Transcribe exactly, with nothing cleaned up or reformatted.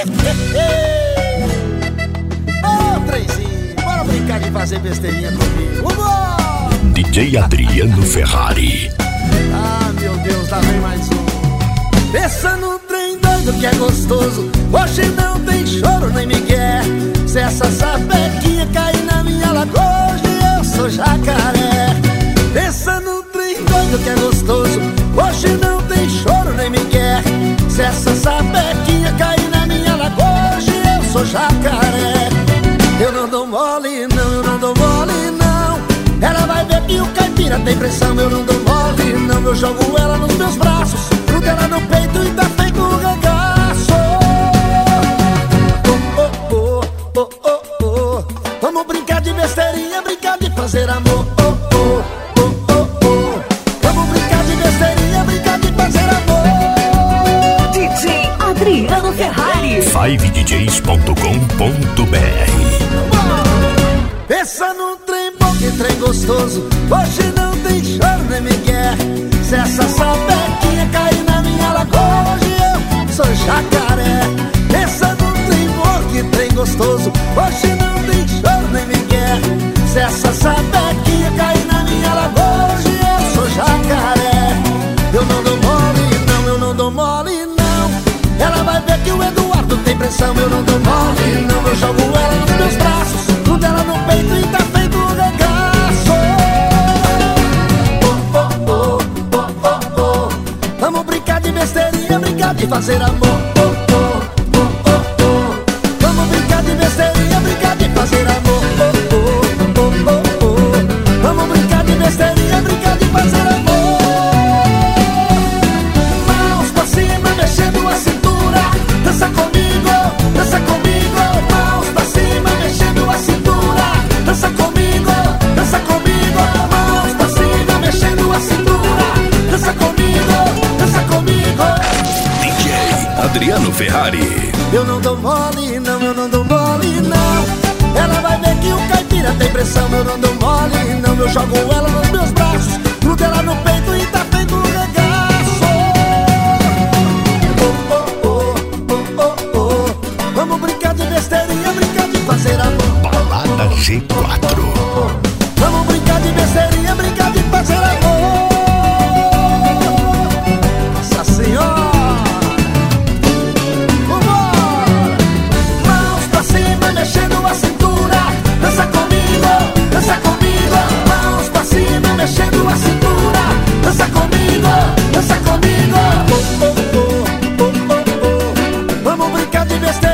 Ô, trenzinho, bora brincar de fazer besteirinha comigo. Vamos! D J Adriano Ferrari. Ah, meu Deus, lá vem mais um. Pensa num trem doido que é gostoso. Hoje não tem choro nem migué. Se essa sapequinha cair na minha lagoa, hoje eu sou jacaré. Pensa num trem doido que é gostoso. Hoje não tem choro nem migué. Se essa sapequinha cair na minha lagoa, hoje eu sou jacaré. Eu não dou mole não, eu não dou mole não. Ela vai ver que o caipira tem pressão. Eu não dou mole não, eu jogo ela nos meus braços, grudo ela no peito e tá feito um regaço. Oh, oh, oh, oh, oh, oh. Vamos brincar de besteirinha, brincar de fazer amor. Oh, oh, oh, oh, oh. Vamos brincar de besteirinha, brincar de fazer amor. D J Adriano Ferrari. five d js ponto com ponto b r. Pensa num trem bom, que trem gostoso. Hoje não tem choro nem migué. Se essa sapequinha cair na minha lagoa, hoje eu sou jacaré. Pensa num trem bom, que trem gostoso. Hoje não tem choro nem migué. Se essa sapequinha cair na minha lagoa, hoje eu sou jacaré. Eu não dou mole não, eu não dou mole não. Ela vai ver que o Eduardo tem pressão. Eu não dou mole não, eu jogo ela nos meus braços, grudo ela no peito e tá feito um regaço. Oh, oh, oh, oh, oh, oh. Vamos brincar de besteirinha, brincar de fazer amor. Oh, oh, oh, oh, oh. Vamos brincar de besteirinha, brincar de fazer amor. Oh, oh, oh, oh, oh. Vamos brincar de besteirinha, brincar de fazer amor. Mãos pra cima, mexendo a cintura. Dança comigo, dança comigo. Mãos pra cima, mexendo a cintura. Dança comigo, dança comigo. Mãos pra cima, mexendo a cintura. Dança comigo, dança comigo. D J Adriano Ferrari. Eu não dou mole não, eu não dou mole não. Ela vai ver que o caipira tem pressão. Eu não dou mole não, eu jogo ela nos meus braços, grudo ela no peito e tá feito um regaço. Oh, oh, oh, oh, oh, oh. Vamos brincar de besteirinha, brincar de fazer amor. Balada G quatro. Vamos brincar de besteirinha, brincar de fazer amor. Nossa Senhora. Vambora. Mãos pra cima, mexendo a cintura. Dança comigo, dança comigo. Mãos pra cima, mexendo a cintura. Dança comigo, dança comigo. Oh, oh, oh, oh, oh, oh. Vamos brincar de besteira.